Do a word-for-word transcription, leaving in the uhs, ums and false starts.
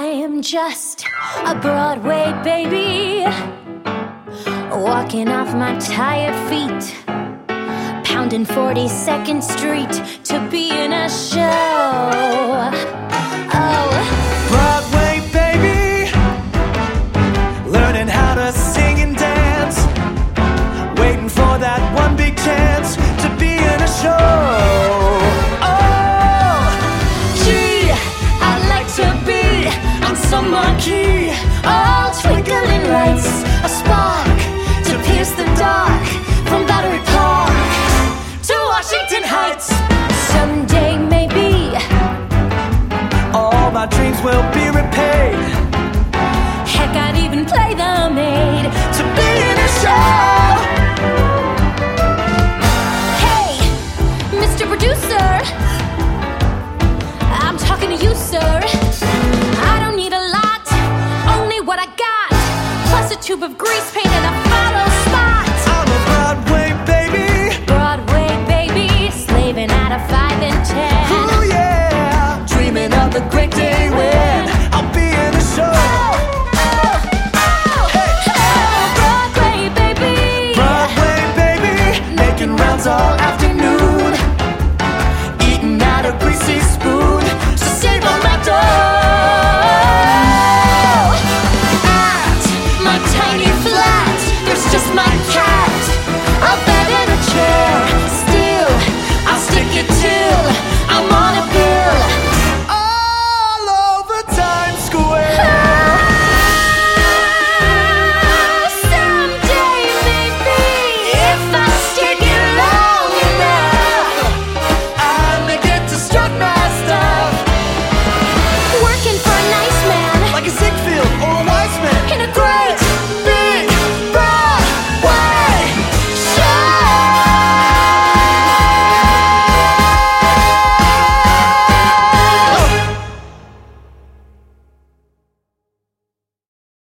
I'm just a Broadway baby, walking off my tired feet, pounding forty-second Street to be in a show. Oh, Broadway baby, learning how to sing and dance, waiting for that one big chance to be in a show. Oh, gee, I'd like to be on some marquee, all twinkling lights, a spark to pierce the dark, from Battery Park to Washington Heights. Someday maybe all my dreams will be repaid. Heck, I'd even play the maid To be in a show. Hey, Mister Producer, I'm talking to you, sir. I don't need a lot, only what I got, plus a tube of grease paint and a follow spot. I'm a Broadway baby. Broadway baby, slaving at a five and ten. Ooh yeah, dreaming of the great day when I'll be in a show. Oh, oh, oh, Hey. oh, Broadway baby. Broadway baby, making rounds all afternoon.